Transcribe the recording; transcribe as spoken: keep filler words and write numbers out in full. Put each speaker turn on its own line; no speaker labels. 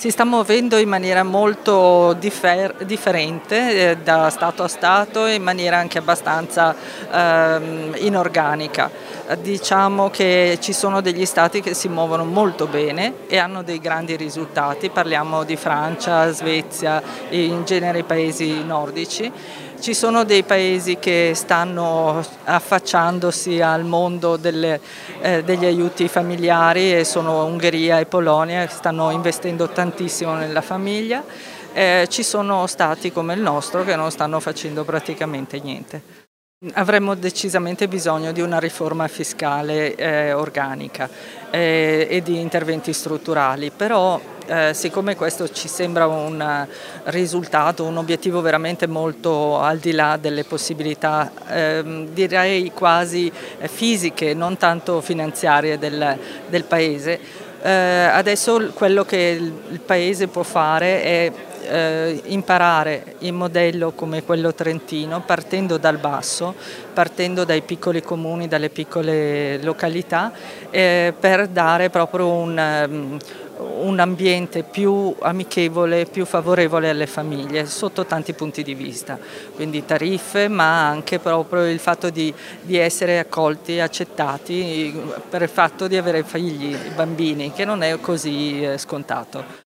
Si sta muovendo in maniera molto differ differente eh, da Stato a Stato e in maniera anche abbastanza ehm, inorganica. Eh, Diciamo che ci sono degli Stati che si muovono molto bene e hanno dei grandi risultati, parliamo di Francia, Svezia e in genere i paesi nordici. Ci sono dei paesi che stanno affacciandosi al mondo delle, eh, degli aiuti familiari e sono Ungheria e Polonia che stanno investendo tantissimo nella famiglia. Eh, ci sono stati come il nostro che non stanno facendo praticamente niente. Avremmo decisamente bisogno di una riforma fiscale eh, organica eh, e di interventi strutturali, però eh, siccome questo ci sembra un risultato, un obiettivo veramente molto al di là delle possibilità, eh, direi quasi fisiche, non tanto finanziarie del, del Paese, eh, adesso quello che il, il Paese può fare è Eh, imparare il modello come quello trentino partendo dal basso, partendo dai piccoli comuni, dalle piccole località eh, per dare proprio un, um, un ambiente più amichevole, più favorevole alle famiglie sotto tanti punti di vista, quindi tariffe ma anche proprio il fatto di, di essere accolti, accettati per il fatto di avere figli, bambini, che non è così eh, scontato.